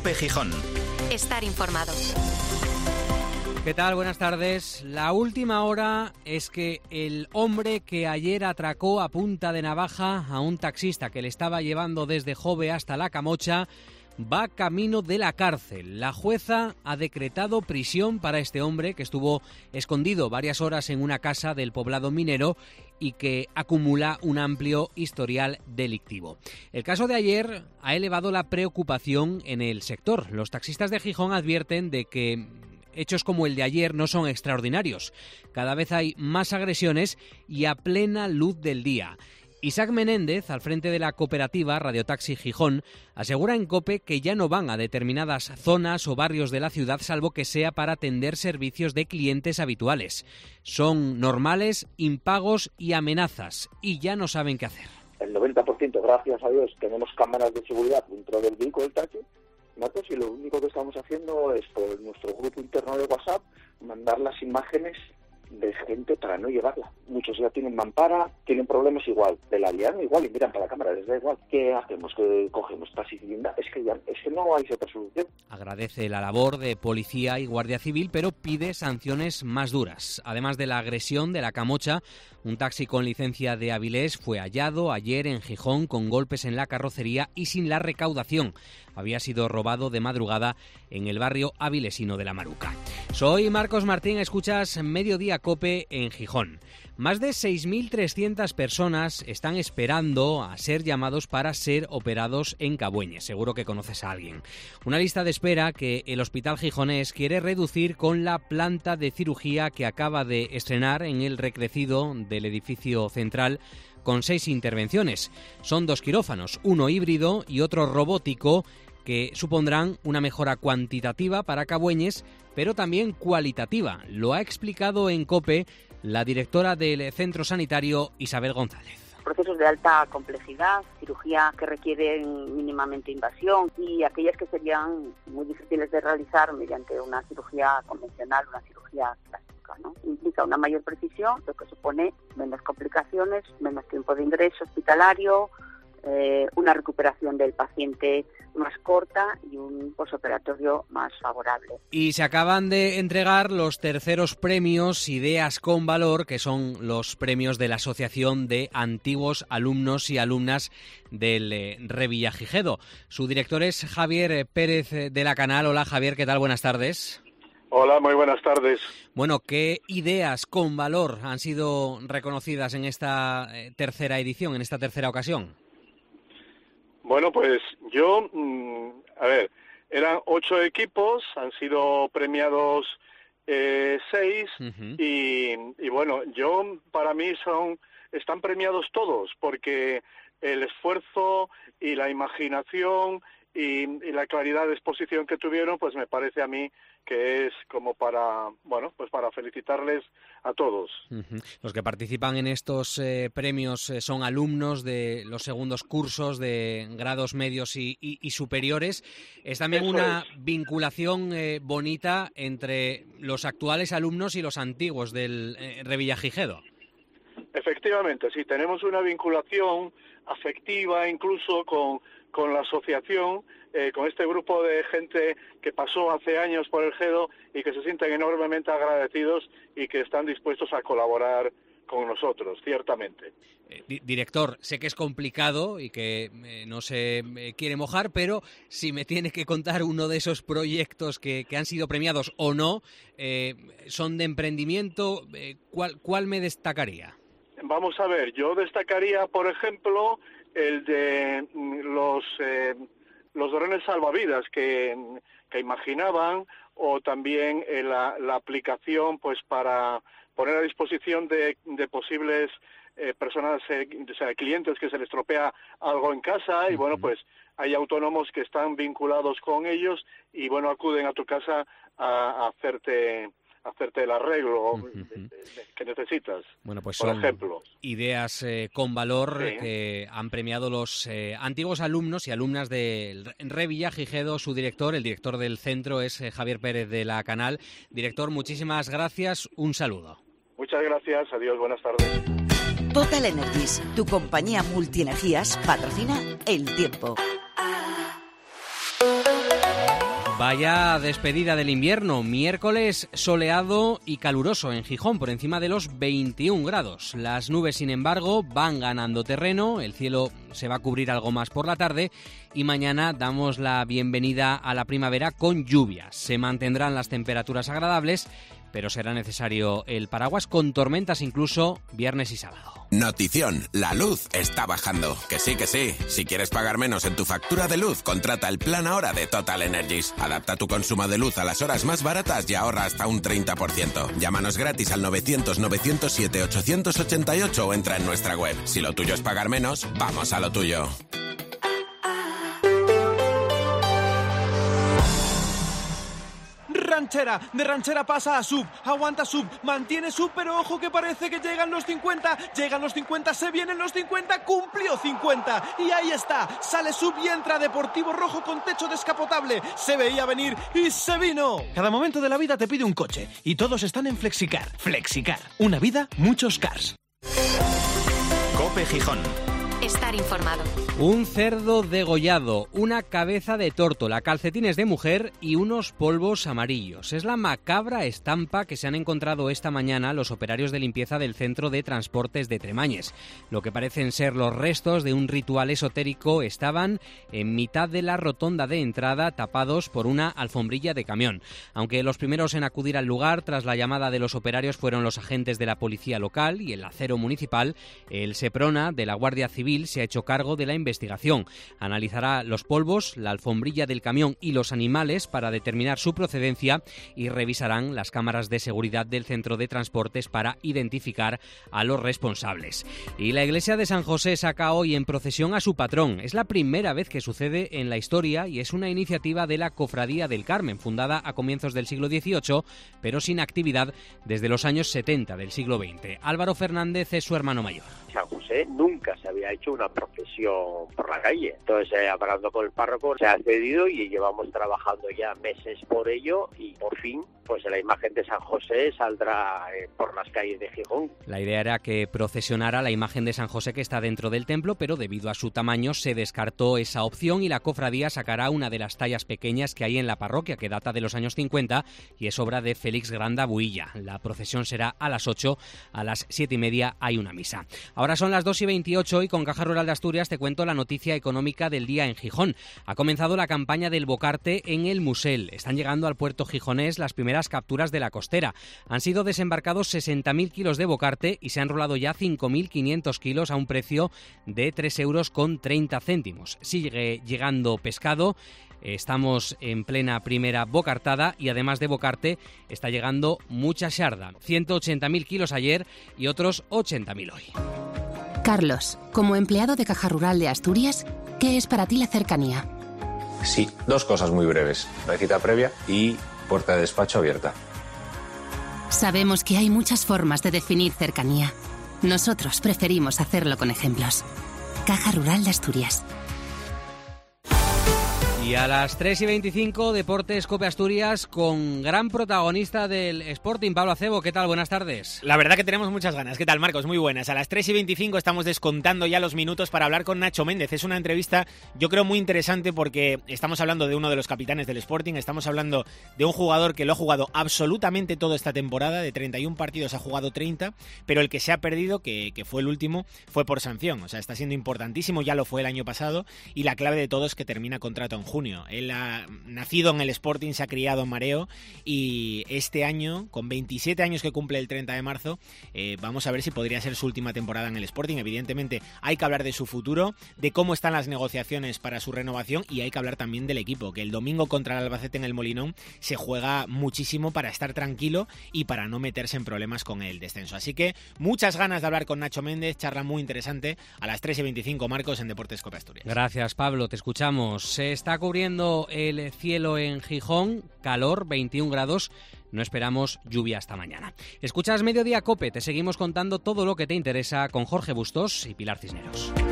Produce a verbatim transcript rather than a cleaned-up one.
COPE Gijón. Estar informado. ¿Qué tal? Buenas tardes. La última hora es que el hombre que ayer atracó a punta de navaja a un taxista que le estaba llevando desde Jove hasta La Camocha va camino de la cárcel. La jueza ha decretado prisión para este hombre que estuvo escondido varias horas en una casa del poblado minero y que acumula un amplio historial delictivo. El caso de ayer ha elevado la preocupación en el sector. Los taxistas de Gijón advierten de que hechos como el de ayer no son extraordinarios. Cada vez hay más agresiones y a plena luz del día. Isaac Menéndez, al frente de la cooperativa Radiotaxi Gijón, asegura en COPE que ya no van a determinadas zonas o barrios de la ciudad salvo que sea para atender servicios de clientes habituales. Son normales, impagos y amenazas, y ya no saben qué hacer. El noventa por ciento, gracias a Dios, tenemos cámaras de seguridad dentro del vehículo del taxi, ¿no? Y lo único que estamos haciendo es por nuestro grupo interno de WhatsApp mandar las imágenes de gente para no llevarla. Muchos ya tienen mampara, tienen problemas igual, de la liana igual y miran para la cámara, les da igual. ¿Qué hacemos? ¿Que cogemos taxi y guinda? Es que ya, es que no hay otra solución. Agradece la labor de policía y guardia civil, pero pide sanciones más duras. Además de la agresión de La Camocha, un taxi con licencia de Avilés fue hallado ayer en Gijón con golpes en la carrocería y sin la recaudación. Había sido robado de madrugada en el barrio avilesino de La Maruca. Soy Marcos Martín, escuchas Mediodía COPE en Gijón. Más de seis mil trescientas personas están esperando a ser llamados para ser operados en Cabueñes. Seguro que conoces a alguien. Una lista de espera que el Hospital Gijonés quiere reducir con la planta de cirugía que acaba de estrenar en el recrecido del edificio central, con seis intervenciones. Son dos quirófanos, uno híbrido y otro robótico, que supondrán una mejora cuantitativa para Cabueñes, pero también cualitativa. Lo ha explicado en COPE la directora del centro sanitario, Isabel González. Procesos de alta complejidad, cirugía que requieren mínimamente invasión y aquellas que serían muy difíciles de realizar mediante una cirugía convencional, una cirugía clásica, ¿no? Implica una mayor precisión, lo que supone menos complicaciones, menos tiempo de ingreso hospitalario, eh, una recuperación del paciente más corta y un posoperatorio más favorable. Y se acaban de entregar los terceros premios Ideas con Valor, que son los premios de la Asociación de Antiguos Alumnos y Alumnas del eh, Revillagigedo. Su director es Javier Pérez de la Canal. Hola Javier, ¿qué tal? Buenas tardes. Hola, muy buenas tardes. Bueno, ¿qué ideas con valor han sido reconocidas en esta eh, tercera edición, en esta tercera ocasión? Bueno, pues yo, a ver, eran ocho equipos, han sido premiados eh, seis uh-huh. y, y bueno, yo para mí son están premiados todos porque el esfuerzo y la imaginación y, y la claridad de exposición que tuvieron, pues me parece a mí que es como para, bueno, pues para felicitarles a todos. Uh-huh. Los que participan en estos eh, premios eh, son alumnos de los segundos cursos de grados medios y, y, y superiores. Es también Eso una es. vinculación eh, bonita entre los actuales alumnos y los antiguos del eh, Revillagigedo. Efectivamente, sí, tenemos una vinculación afectiva incluso con, con la asociación, eh, con este grupo de gente que pasó hace años por el Gedo y que se sienten enormemente agradecidos y que están dispuestos a colaborar con nosotros, ciertamente. Eh, di- director, sé que es complicado y que eh, no se eh, quiere mojar, pero si me tiene que contar uno de esos proyectos que, que han sido premiados o no, eh, son de emprendimiento, eh, ¿cuál, cuál me destacaría? Vamos a ver, yo destacaría, por ejemplo, el de los eh, los drones salvavidas que, que imaginaban, o también eh, la, la aplicación pues para poner a disposición de, de posibles eh, personas, eh, o sea, clientes que se les estropea algo en casa, y bueno, pues hay autónomos que están vinculados con ellos y bueno, acuden a tu casa a, a hacerte hacerte el arreglo uh-huh. de, de, de, que necesitas, bueno, pues por son ejemplo. Ideas eh, con valor sí. que han premiado los eh, antiguos alumnos y alumnas de Revillagigedo. Su director, el director del centro, es eh, Javier Pérez de la Canal. Director, muchísimas gracias, un saludo. Muchas gracias, adiós, buenas tardes. Total Energies, tu compañía multienergías, patrocina El Tiempo. Vaya despedida del invierno, miércoles soleado y caluroso en Gijón, por encima de los veintiún grados. Las nubes, sin embargo, van ganando terreno, el cielo se va a cubrir algo más por la tarde y mañana damos la bienvenida a la primavera con lluvias. Se mantendrán las temperaturas agradables, pero será necesario el paraguas con tormentas incluso viernes y sábado. Notición, la luz está bajando. Que sí, que sí. Si quieres pagar menos en tu factura de luz, contrata el plan ahora de Total Energies. Adapta tu consumo de luz a las horas más baratas y ahorra hasta un treinta por ciento. Llámanos gratis al novecientos, novecientos siete, ochocientos ochenta y ocho o entra en nuestra web. Si lo tuyo es pagar menos, vamos a lo tuyo. Ranchera, de ranchera pasa a sub, aguanta sub, mantiene sub, pero ojo que parece que llegan los cincuenta, llegan los cincuenta, se vienen los cincuenta, cumplió cincuenta, y ahí está, sale sub y entra Deportivo Rojo con techo descapotable, se veía venir y se vino. Cada momento de la vida te pide un coche, y todos están en Flexicar. Flexicar, una vida, muchos cars. COPE Gijón. Estar informado. Un cerdo degollado, una cabeza de tórtola, calcetines de mujer y unos polvos amarillos. Es la macabra estampa que se han encontrado esta mañana los operarios de limpieza del Centro de Transportes de Tremañes. Lo que parecen ser los restos de un ritual esotérico estaban en mitad de la rotonda de entrada, tapados por una alfombrilla de camión. Aunque los primeros en acudir al lugar tras la llamada de los operarios fueron los agentes de la Policía Local y el Acero Municipal, el Seprona de la Guardia Civil se ha hecho cargo de la investigación. Analizará los polvos, la alfombrilla del camión y los animales para determinar su procedencia y revisarán las cámaras de seguridad del centro de transportes para identificar a los responsables. Y la iglesia de San José saca hoy en procesión a su patrón. Es la primera vez que sucede en la historia y es una iniciativa de la Cofradía del Carmen, fundada a comienzos del siglo dieciocho, pero sin actividad desde los años setenta del siglo veinte. Álvaro Fernández es su hermano mayor. San José nunca se había hecho una procesión por la calle. Entonces, eh, hablando con el párroco, se ha cedido y llevamos trabajando ya meses por ello y por fin, pues la imagen de San José saldrá eh, por las calles de Gijón. La idea era que procesionara la imagen de San José que está dentro del templo, pero debido a su tamaño se descartó esa opción y la cofradía sacará una de las tallas pequeñas que hay en la parroquia, que data de los años cincuenta y es obra de Félix Granda Builla. La procesión será a las ocho, a las siete y media hay una misa. Ahora son las dos y veintiocho y con Caja Rural de Asturias te cuento la noticia económica del día en Gijón. Ha comenzado la campaña del bocarte en el Musel. Están llegando al puerto gijonés las primeras capturas de la costera. Han sido desembarcados sesenta mil kilos de bocarte y se han rolado ya cinco mil quinientos kilos a un precio de tres euros con treinta céntimos. Sigue llegando pescado. Estamos en plena primera bocartada y además de bocarte está llegando mucha xarda. ciento ochenta mil kilos ayer y otros ochenta mil hoy. Carlos, como empleado de Caja Rural de Asturias, ¿qué es para ti la cercanía? Sí, dos cosas muy breves. La cita previa y puerta de despacho abierta. Sabemos que hay muchas formas de definir cercanía. Nosotros preferimos hacerlo con ejemplos. Caja Rural de Asturias. Y a las tres y veinticinco, Deportes COPE Asturias con gran protagonista del Sporting, Pablo Acebo. ¿Qué tal? Buenas tardes. La verdad que tenemos muchas ganas. ¿Qué tal, Marcos? Muy buenas. A las tres y veinticinco estamos descontando ya los minutos para hablar con Nacho Méndez. Es una entrevista, yo creo, muy interesante porque estamos hablando de uno de los capitanes del Sporting, estamos hablando de un jugador que lo ha jugado absolutamente toda esta temporada, de treinta y un partidos ha jugado treinta, pero el que se ha perdido, que, que fue el último, fue por sanción. O sea, está siendo importantísimo, ya lo fue el año pasado, y la clave de todo es que termina contrato en junio. Él ha nacido en el Sporting, se ha criado en Mareo y este año, con veintisiete años que cumple el treinta de marzo, eh, vamos a ver si podría ser su última temporada en el Sporting. Evidentemente hay que hablar de su futuro, de cómo están las negociaciones para su renovación y hay que hablar también del equipo, que el domingo contra el Albacete en el Molinón se juega muchísimo para estar tranquilo y para no meterse en problemas con el descenso. Así que muchas ganas de hablar con Nacho Méndez, charla muy interesante a las tres y veinticinco, Marcos, en Deportes COPE Asturias. Gracias, Pablo, te escuchamos. Se está cubriendo el cielo en Gijón, calor, veintiún grados. No esperamos lluvia hasta mañana. Escuchas Mediodía COPE, te seguimos contando todo lo que te interesa con Jorge Bustos y Pilar Cisneros.